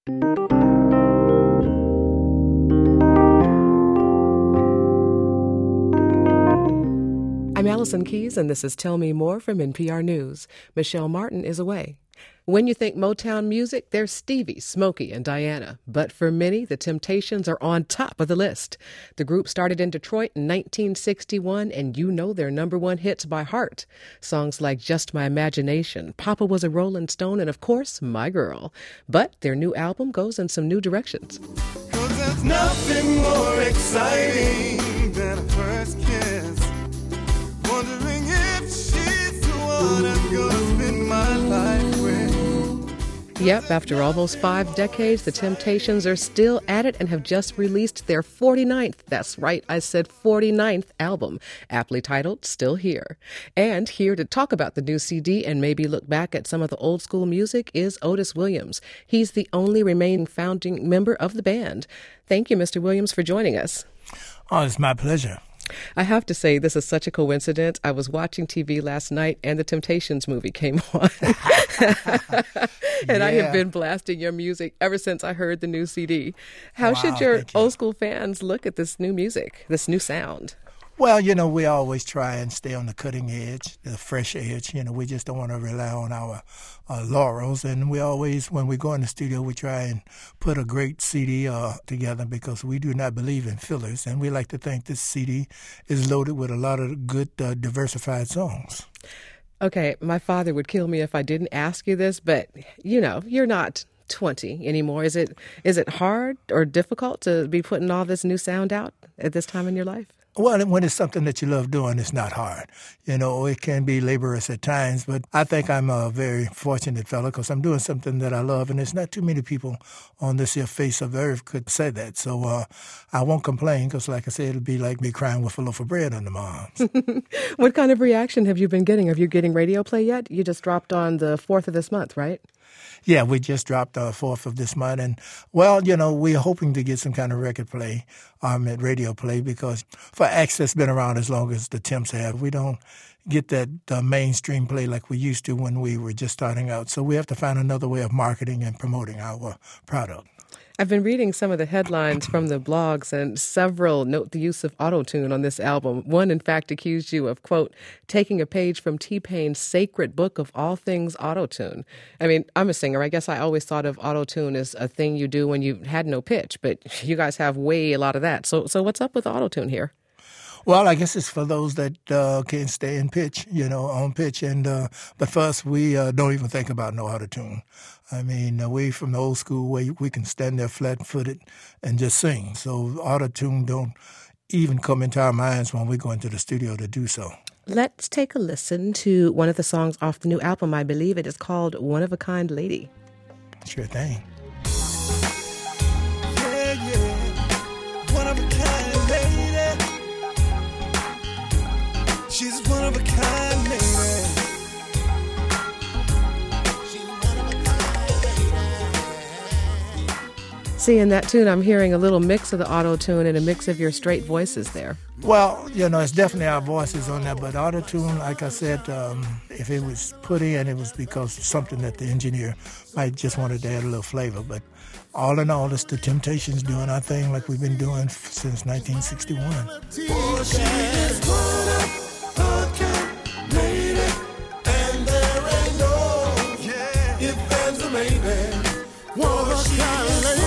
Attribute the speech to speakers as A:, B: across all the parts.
A: I'm Allison Keyes, and this is Tell Me More from NPR News. Michelle Martin is away. When you think Motown music, there's Stevie, Smokey, and Diana. But for many, the Temptations are on top of the list. The group started in Detroit in 1961, and you know their number one hits by heart. Songs like Just My Imagination, Papa Was a Rolling Stone, and of course, My Girl. But their new album goes in some new directions.
B: 'Cause there's nothing more exciting than a first kiss. Wondering if she's the one I'm gonna spend my life with.
A: Yep, after almost 5 decades, the Temptations are still at it and have just released their 49th, that's right, I said 49th album, aptly titled Still Here. And here to talk about the new CD and maybe look back at some of the old school music is Otis Williams. He's the only remaining founding member of the band. Thank you, Mr. Williams, for joining us.
C: Oh, it's my pleasure.
A: I have to say, this is such a coincidence. I was watching TV last night and the Temptations movie came on. And I have been blasting your music ever since I heard the new CD. How should your old school fans look at this new music, this new sound?
C: Well, we always try and stay on the cutting edge, the fresh edge. We just don't want to rely on our laurels. And we always, when we go in the studio, we try and put a great CD together because we do not believe in fillers. And we like to think this CD is loaded with a lot of good, diversified songs.
A: Okay, my father would kill me if I didn't ask you this, but, you're not 20 anymore. Is it hard or difficult to be putting all this new sound out at this time in your life?
C: Well, when it's something that you love doing, it's not hard. It can be laborious at times, but I think I'm a very fortunate fellow because I'm doing something that I love, and there's not too many people on this here face of the earth could say that. So I won't complain because, like I said, it'll be like me crying with a loaf of bread under my arms.
A: What kind of reaction have you been getting? Are you getting radio play yet? You just dropped on the 4th of this month, right?
C: Yeah, we just dropped the 4th of this month. And, well, we're hoping to get some kind of record play at radio play because for acts that's been around as long as the Temps have, we don't get that mainstream play like we used to when we were just starting out. So we have to find another way of marketing and promoting our product.
A: I've been reading some of the headlines from the blogs, and several note the use of auto-tune on this album. One, in fact, accused you of, quote, taking a page from T-Pain's sacred book of all things auto-tune. I mean, I'm a singer. I guess I always thought of auto-tune as a thing you do when you had no pitch, but you guys have way a lot of that. So what's up with auto-tune here?
C: Well, I guess it's for those that can't stay in pitch, on pitch. And but for us, we don't even think about no auto-tune. I mean, we from the old school way, we can stand there flat-footed and just sing. So auto-tune don't even come into our minds when we go into the studio to do so.
A: Let's take a listen to one of the songs off the new album. I believe it is called One of a Kind Lady.
C: Sure thing.
B: Yeah, one of a kind lady. She's one of a kind lady.
A: See, in that tune, I'm hearing a little mix of the auto-tune and a mix of your straight voices there.
C: Well, it's definitely our voices on there, but auto-tune, like I said, if it was put in, it was because of something that the engineer might just wanted to add a little flavor. But all in all, it's the Temptations doing our thing like we've been doing since 1961.
B: Oh, she is one of a kind lady, and there ain't no if and a maybe. One of a kind lady.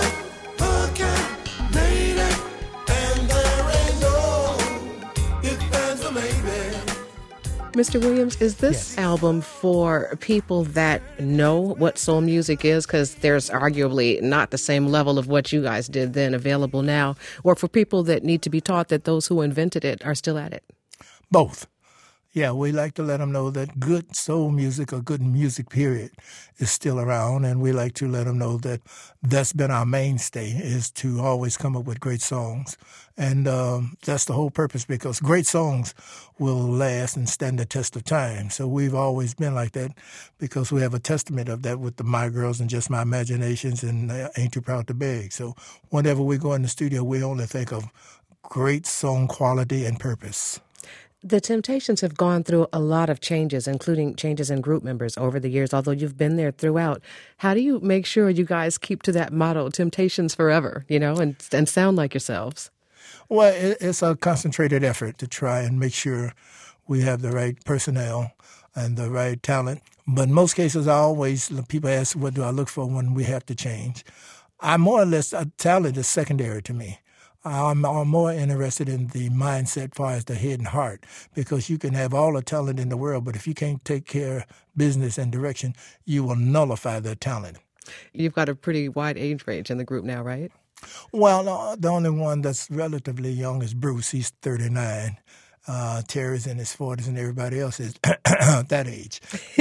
A: Mr. Williams, is this album for people that know what soul music is, because there's arguably not the same level of what you guys did then available now, or for people that need to be taught that those who invented it are still at it?
C: Both. Yeah, we like to let them know that good soul music or good music, period, is still around. And we like to let them know that that's been our mainstay, is to always come up with great songs. And that's the whole purpose, because great songs will last and stand the test of time. So we've always been like that because we have a testament of that with the My Girls and Just My Imaginations and Ain't Too Proud to Beg. So whenever we go in the studio, we only think of great song quality and purpose.
A: The Temptations have gone through a lot of changes, including changes in group members over the years, although you've been there throughout. How do you make sure you guys keep to that motto, Temptations forever, and sound like yourselves?
C: Well, it's a concentrated effort to try and make sure we have the right personnel and the right talent. But in most cases, people ask, what do I look for when we have to change? More or less, talent is secondary to me. I'm more interested in the mindset as far as the head and heart, because you can have all the talent in the world, but if you can't take care of business and direction, you will nullify that talent.
A: You've got a pretty wide age range in the group now, right?
C: Well, the only one that's relatively young is Bruce. He's 39. Terry's in his 40s, and everybody else is that age.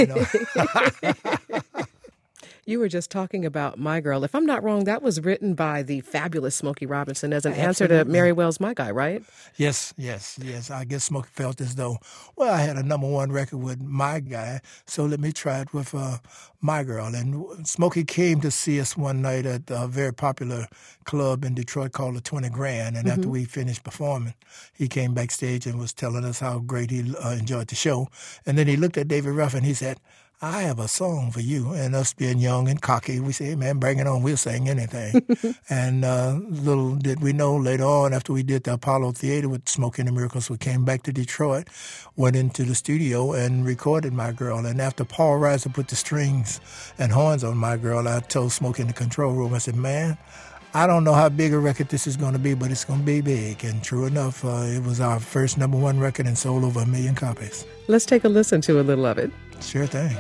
A: You were just talking about My Girl. If I'm not wrong, that was written by the fabulous Smokey Robinson as an answer to Mary Wells' My Guy, right?
C: Yes. I guess Smokey felt as though, well, I had a #1 record with My Guy, so let me try it with My Girl. And Smokey came to see us one night at a very popular club in Detroit called the 20 Grand. And after we finished performing, he came backstage and was telling us how great he enjoyed the show. And then he looked at David Ruff and he said, I have a song for you. And us being young and cocky, we say, hey, man, bring it on. We'll sing anything. And little did we know later on, after we did the Apollo Theater with Smokey and the Miracles, we came back to Detroit, went into the studio and recorded My Girl. And after Paul Reiser put the strings and horns on My Girl, I told Smokey in the control room, I said, man, I don't know how big a record this is going to be, but it's going to be big. And true enough, it was our first #1 record and sold over 1 million copies.
A: Let's take a listen to a little of it.
C: Sure thing.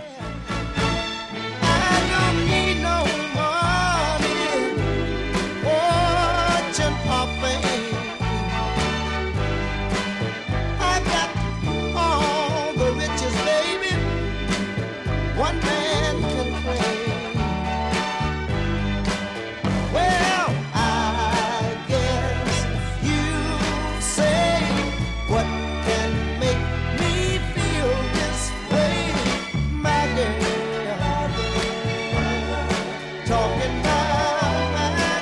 B: I don't need no money, fortune, or fame. I got all the riches, baby, one man can claim. Well, I guess you say, what can make me feel this way, my girl? Talking about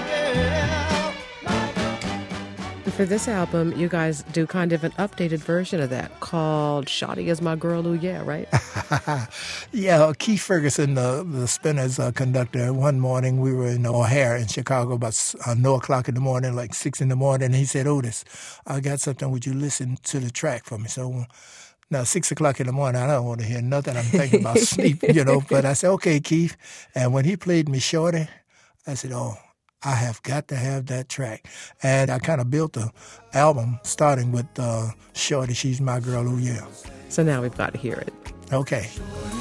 B: my girl.
A: For this album, you guys do kind of an updated version of that called Shawty Is My Girl, Ooh Yeah, right?
C: Yeah, Keith Ferguson, the Spinners conductor, one morning we were in O'Hare in Chicago about o'clock in the morning, like 6 in the morning, and he said, Otis, I got something, would you listen to the track for me? So now 6 o'clock in the morning, I don't want to hear nothing, I'm thinking about sleep, but I said, okay, Keith. And when he played me Shorty, I said, oh, I have got to have that track. And I kind of built the album starting with Shorty, She's My Girl, Ooh Yeah.
A: So now we've got to hear it.
C: Okay.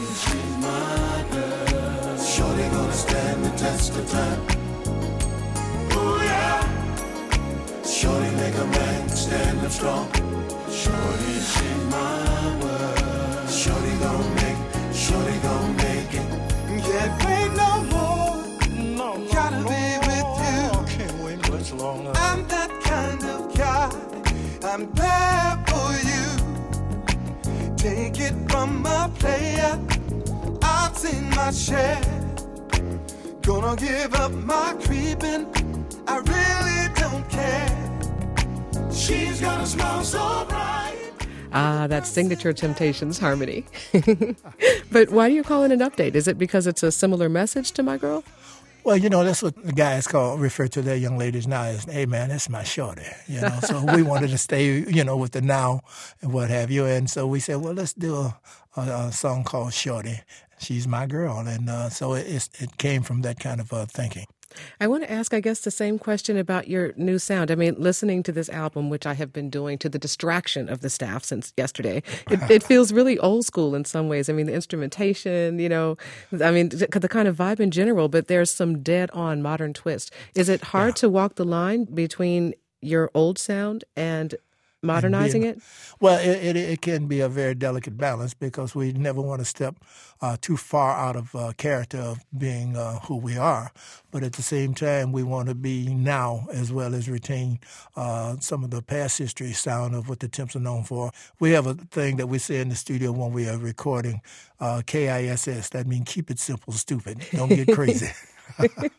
B: Shorty gonna stand the test of time. Ooh yeah. Shorty make a man stand up strong. Shorty, she's my world. Shorty gon' make it. Can't wait no more. No, gotta be with you.
C: Can't wait much longer.
B: I'm that kind of guy. I'm there for you. Take it from a player. I've seen my share. Gonna give up my creeping. I really don't care. She's gonna smile so bright.
A: That's signature Temptations harmony. But why do you call it an update? Is it because it's a similar message to My Girl?
C: Well, that's what the guys refer to their young ladies now as, hey, man, that's my shorty, So we wanted to stay, with the now and what have you. And so we said, well, let's do a song called Shorty. She's my girl. And so it came from that kind of thinking.
A: I want to ask, I guess, the same question about your new sound. I mean, listening to this album, which I have been doing to the distraction of the staff since yesterday, it feels really old school in some ways. I mean, the instrumentation, the kind of vibe in general, but there's some dead-on modern twist. Is it hard to walk the line between your old sound and modernizing it?
C: Well, it can be a very delicate balance because we never want to step too far out of character of being who we are. But at the same time, we want to be now as well as retain some of the past history sound of what the Temps are known for. We have a thing that we say in the studio when we are recording, KISS. That means keep it simple, stupid. Don't get crazy.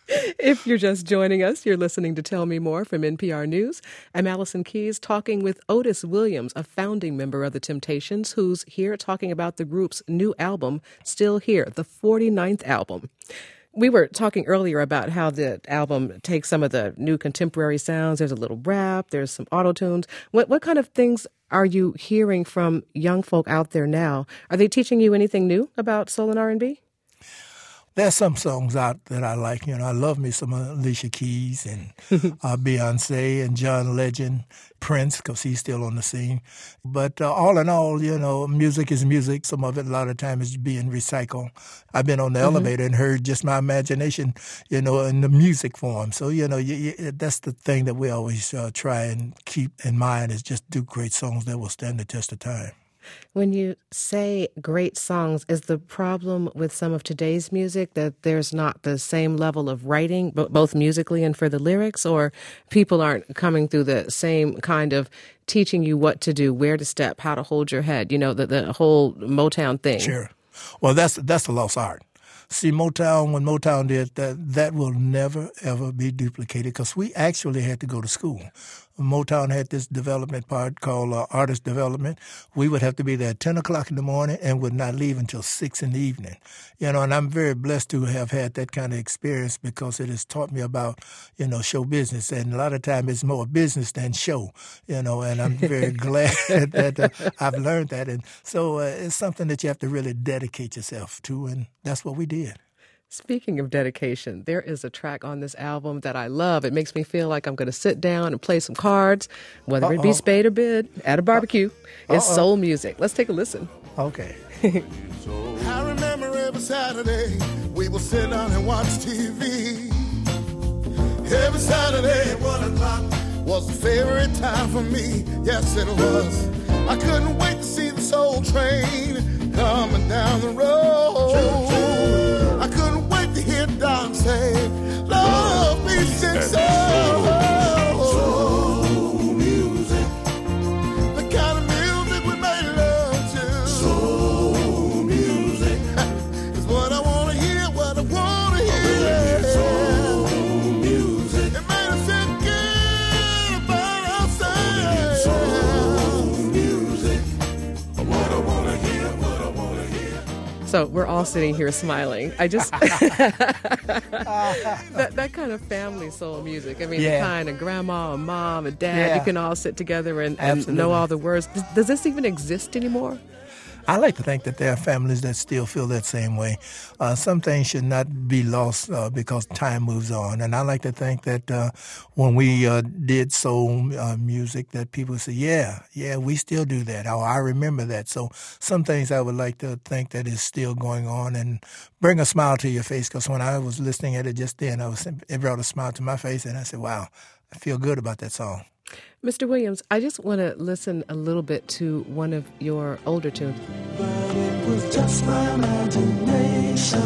A: If you're just joining us, you're listening to Tell Me More from NPR News. I'm Allison Keyes talking with Otis Williams, a founding member of The Temptations, who's here talking about the group's new album, Still Here, the 49th album. We were talking earlier about how the album takes some of the new contemporary sounds. There's a little rap, there's some auto-tunes. What kind of things are you hearing from young folk out there now? Are they teaching you anything new about soul and R&B?
C: There's some songs out that I like. You know, I love me some Alicia Keys and Beyonce and John Legend, Prince, because he's still on the scene. But all in all, you know, music is music. Some of it, a lot of time, is being recycled. I've been on the elevator and heard just my imagination, you know, in the music form. So, you know, that's the thing that we always try and keep in mind is just do great songs that will stand the test of time.
A: When you say great songs, is the problem with some of today's music that there's not the same level of writing, both musically and for the lyrics, or people aren't coming through the same kind of teaching you what to do, where to step, how to hold your head, you know, the whole Motown thing?
C: Sure. Well, that's a lost art. See, Motown, when Motown did that will never, ever be duplicated because we actually had to go to school. Motown had this development part called artist development. We would have to be there at 10 o'clock in the morning and would not leave until 6 in the evening. You know, and I'm very blessed to have had that kind of experience because it has taught me about, you know, show business. And a lot of times it's more business than show, you know, and I'm very glad that I've learned that. And so it's something that you have to really dedicate yourself to, and that's what we did.
A: Speaking of dedication, there is a track on this album that I love. It makes me feel like I'm going to sit down and play some cards, whether it be spade or bid, at a barbecue. It's soul music. Let's take a listen.
C: Okay.
B: I remember every Saturday we would sit down and watch TV. Every Saturday at 1 o'clock was the favorite time for me. Yes, it was. I couldn't wait to see the soul train coming down the road. I couldn't wait to hear Don say, love me sing soul music. The kind of music we made love to. Soul music is what I want to hear, what I want to hear. Soul music. It made us feel good about ourselves. Soul music. What I want to hear, what I want to hear.
A: So we're all sitting here smiling. I just that kind of family soul music. I mean, the kind of grandma and mom and dad, you can all sit together and know all the words. Does this even exist anymore?
C: I like to think that there are families that still feel that same way. Some things should not be lost because time moves on. And I like to think that when we did soul music, that people say, yeah, we still do that. Oh, I remember that. So some things I would like to think that is still going on and bring a smile to your face. Because when I was listening at it just then, it brought a smile to my face. And I said, wow, I feel good about that song.
A: Mr. Williams, I just want to listen a little bit to one of your older tunes.
D: But it was just my imagination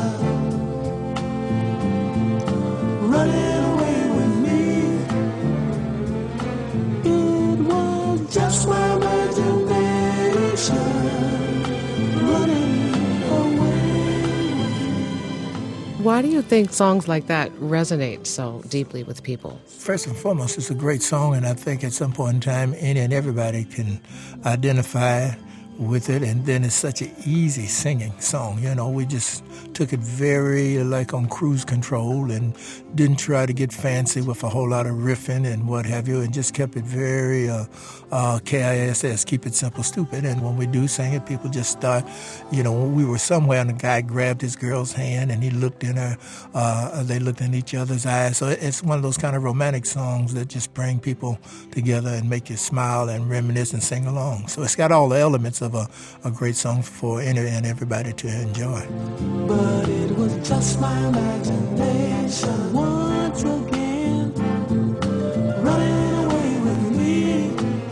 D: running away with me. It was just my imagination running away with me.
A: Why do you think songs like that resonate so deeply with people?
C: First and foremost, it's a great song, and I think at some point in time, any and everybody can identify with it, and then it's such an easy singing song. You know, we just took it very like on cruise control and didn't try to get fancy with a whole lot of riffing and what have you, and just kept it very KISS, keep it simple, stupid. And when we do sing it, people just start, you know, we were somewhere and the guy grabbed his girl's hand and he looked in her, they looked in each other's eyes. So it's one of those kind of romantic songs that just bring people together and make you smile and reminisce and sing along. So it's got all the elements of a great song for any and everybody to enjoy.
D: But it was just my imagination once again running away with me.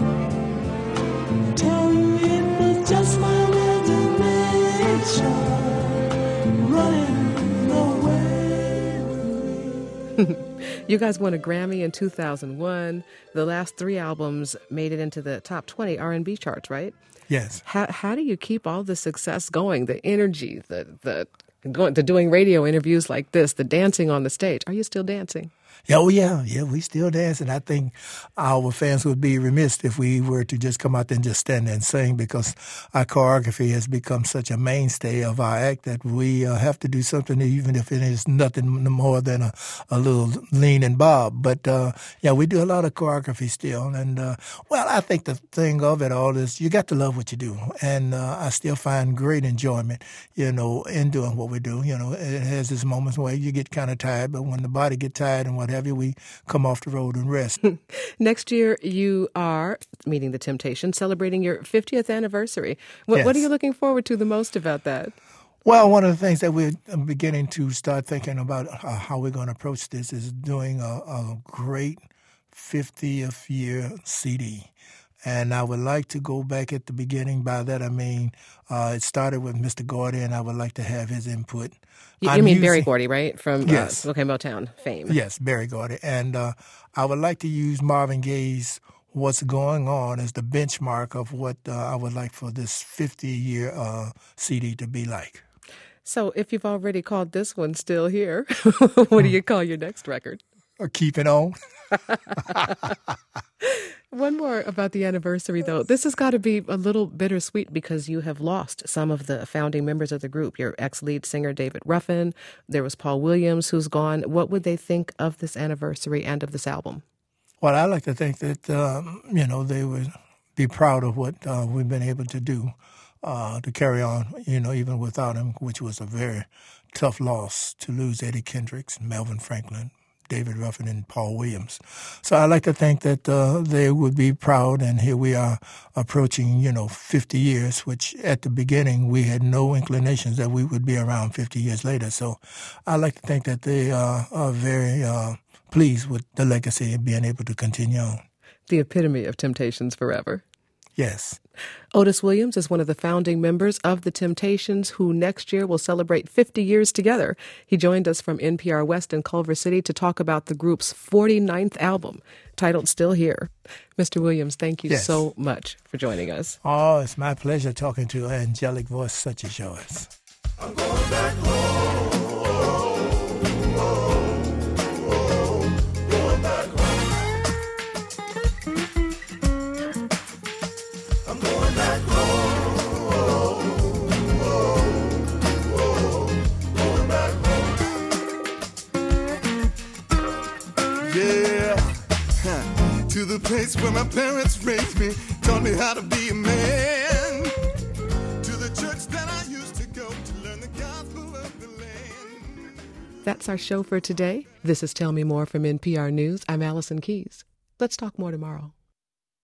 D: Tell me it was just my imagination running away with me.
A: You guys won a Grammy in 2001. The last 3 albums made it into the top 20 R&B charts, right?
C: Yes.
A: How do you keep all the success going, the energy, the doing radio interviews like this, the dancing on the stage. Are you still dancing?
C: Oh, yeah, we still dance, and I think our fans would be remiss if we were to just come out there and just stand there and sing, because our choreography has become such a mainstay of our act that we have to do something, even if it is nothing more than a little lean and bob. But, we do a lot of choreography still, and, I think the thing of it all is you got to love what you do, and I still find great enjoyment, in doing what we do. It has its moments where you get kind of tired, but when the body gets tired and what have you, we come off the road and rest.
A: Next year, you are meeting the Temptations, celebrating your 50th anniversary.
C: Yes.
A: What are you looking forward to the most about that?
C: Well, one of the things that we're beginning to start thinking about how we're going to approach this is doing a great 50th year CD. And I would like to go back at the beginning. By that, I mean, it started with Mr. Gordy, and I would like to have his input.
A: You mean Berry Gordy, right? From
C: Yes.
A: Motown fame.
C: Yes, Berry Gordy. And I would like to use Marvin Gaye's What's Going On as the benchmark of what I would like for this 50-year CD to be like.
A: So if you've already called this one Still Here, what do you call your next record?
C: Keep It On.
A: One more about the anniversary, though. This has got to be a little bittersweet because you have lost some of the founding members of the group. Your ex-lead singer, David Ruffin. There was Paul Williams, who's gone. What would they think of this anniversary and of this album?
C: Well, I like to think that, they would be proud of what we've been able to do to carry on, even without him, which was a very tough loss to lose Eddie Kendricks, Melvin Franklin, David Ruffin, and Paul Williams. So I like to think that they would be proud, and here we are approaching, 50 years, which at the beginning we had no inclinations that we would be around 50 years later. So I like to think that they are very pleased with the legacy and being able to continue on.
A: The epitome of Temptations forever.
C: Yes.
A: Otis Williams is one of the founding members of the Temptations, who next year will celebrate 50 years together. He joined us from NPR West in Culver City to talk about the group's 49th album, titled Still Here. Mr. Williams, thank you so much for joining us.
C: Oh, it's my pleasure talking to an angelic voice such as yours.
B: I'm going back home. Going back home. I'm going back home. Going back home. Yeah. To the place where my parents raised me, taught me how to be a man. To the church that I used to go to learn the gospel of the land.
A: That's our show for today. This is Tell Me More from NPR News. I'm Allison Keyes. Let's talk more tomorrow.